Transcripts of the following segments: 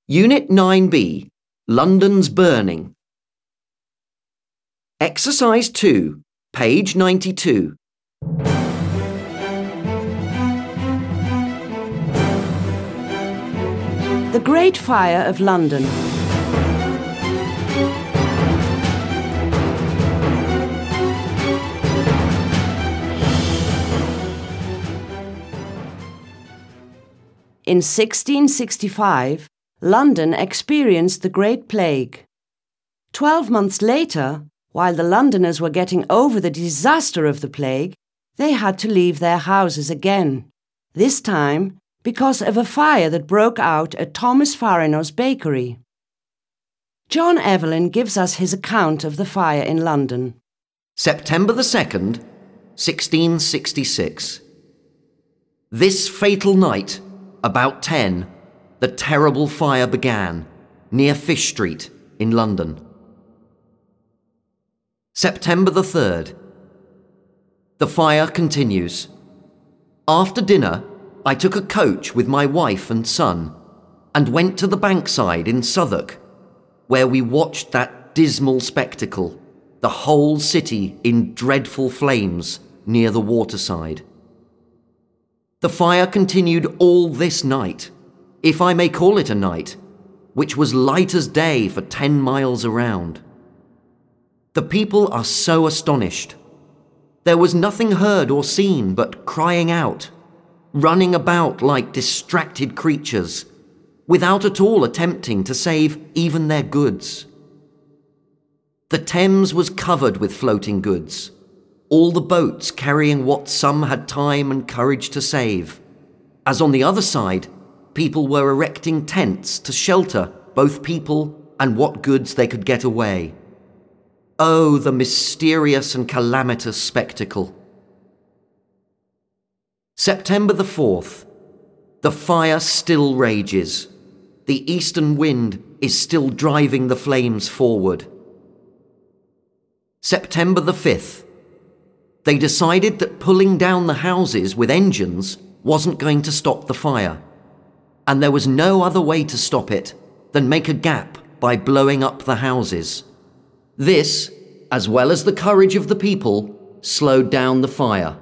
Unit 9B, London's Burning. Exercise 2, page 92. The Great Fire of London. In 1665, London experienced the Great Plague. 12 months later, while the Londoners were getting over the disaster of the plague, they had to leave their houses again, this time because of a fire that broke out at Thomas Farino's bakery. John Evelyn gives us his account of the fire in London. September the 2nd, 1666. This fatal night, about 10, the terrible fire began, near Fish Street in London. September the 3rd. The fire continues. After dinner, I took a coach with my wife and son and went to the Bankside in Southwark, where we watched that dismal spectacle, the whole city in dreadful flames near the waterside. The fire continued all this night, if I may call it a night, which was light as day for 10 miles around. The people are so astonished. There was nothing heard or seen but crying out, running about like distracted creatures, without at all attempting to save even their goods. The Thames was covered with floating goods, all the boats carrying what some had time and courage to save, as on the other side, people were erecting tents to shelter both people and what goods they could get away. Oh, the mysterious and calamitous spectacle. September the 4th. The fire still rages. The eastern wind is still driving the flames forward. September the 5th. They decided that pulling down the houses with engines wasn't going to stop the fire, and there was no other way to stop it than make a gap by blowing up the houses. This, as well as the courage of the people, slowed down the fire.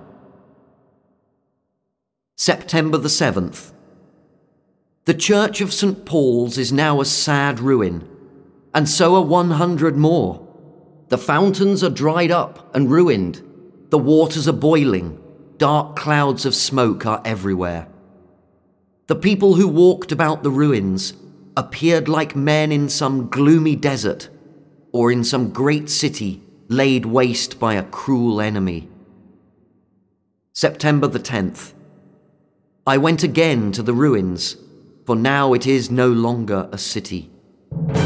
September the 7th. The Church of St. Paul's is now a sad ruin, and so are 100 more. The fountains are dried up and ruined. The waters are boiling. Dark clouds of smoke are everywhere. The people who walked about the ruins appeared like men in some gloomy desert or in some great city laid waste by a cruel enemy. September the 10th. I went again to the ruins, for now it is no longer a city.